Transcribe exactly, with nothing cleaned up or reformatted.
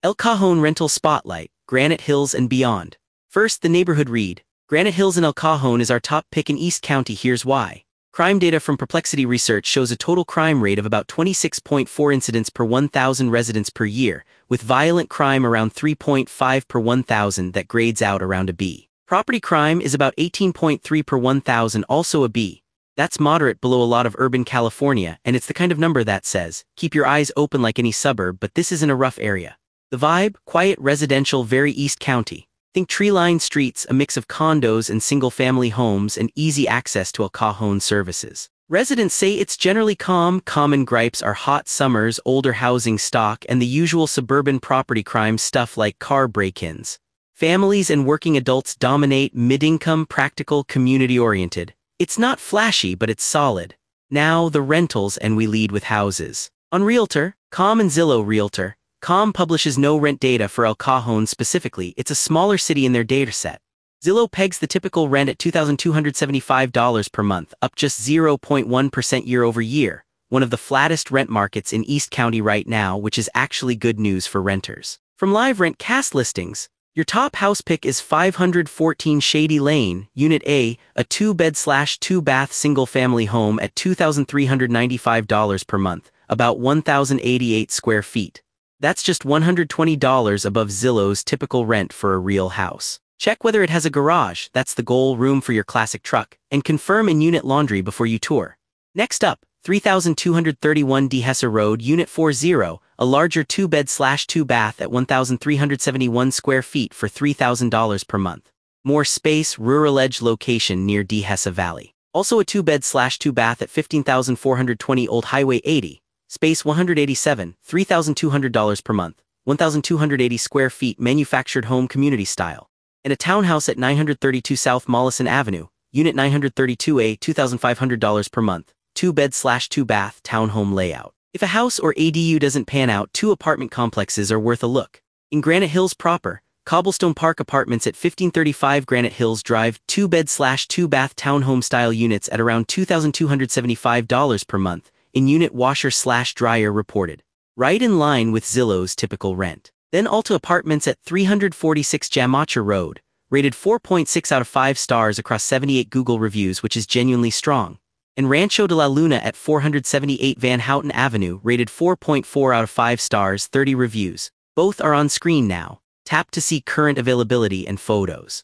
El Cajon Rental Spotlight, Granite Hills and Beyond. First, the neighborhood read. Granite Hills in El Cajon is our top pick in East County. Here's why. Crime data from Perplexity Research shows a total crime rate of about twenty-six point four incidents per one thousand residents per year, with violent crime around three point five per one thousand that grades out around a B. Property crime is about eighteen point three per one thousand, also a B. That's moderate below a lot of urban California, and it's the kind of number that says, keep your eyes open like any suburb, but this isn't a rough area. The vibe, quiet residential, very East County. Think tree-lined streets, a mix of condos and single-family homes, and easy access to El Cajon services. Residents say it's generally calm. Common gripes are hot summers, older housing stock, and the usual suburban property crime stuff like car break-ins. Families and working adults dominate. Mid-income, practical, community-oriented. It's not flashy, but it's solid. Now, the rentals, and we lead with houses. On Realtor, Com and Zillow. Realtor. Com publishes no rent data for El Cajon specifically. It's a smaller city in their dataset. Zillow pegs the typical rent at two thousand two hundred seventy-five dollars per month, up just zero point one percent year over year, one of the flattest rent markets in East County right now, which is actually good news for renters. From Live Rent Cast listings, your top house pick is five hundred fourteen Shady Lane, Unit A, a two-bed slash two-bath single-family home at two thousand three hundred ninety-five dollars per month, about one thousand eighty-eight square feet. That's just one hundred twenty dollars above Zillow's typical rent for a real house. Check whether it has a garage, that's the goal, room for your classic truck, and confirm in-unit laundry before you tour. Next up, three thousand two hundred thirty-one Dehesa Road, Unit forty, a larger two-bed slash two-bath at one thousand three hundred seventy-one square feet for three thousand dollars per month. More space, rural edge location near Dehesa Valley. Also a two-bed slash two-bath at fifteen thousand four hundred twenty Old Highway eighty. Space one hundred eighty-seven, three thousand two hundred dollars per month, one thousand two hundred eighty square feet, manufactured home, community style. And a townhouse at nine hundred thirty-two South Mollison Avenue, Unit nine hundred thirty-two A, two thousand five hundred dollars per month, two bed slash two bath townhome layout. If a house or A D U doesn't pan out, two apartment complexes are worth a look. In Granite Hills proper, Cobblestone Park Apartments at fifteen thirty-five Granite Hills Drive, two bed slash two bath townhome style units at around two thousand two hundred seventy-five dollars per month. In-unit washer slash dryer reported. Right in line with Zillow's typical rent. Then Alta Apartments at three hundred forty-six Jamacha Road, rated four point six out of five stars across seventy-eight Google reviews, which is genuinely strong. And Rancho de la Luna at four hundred seventy-eight Van Houten Avenue, rated four point four out of five stars, thirty reviews. Both are on screen now. Tap to see current availability and photos.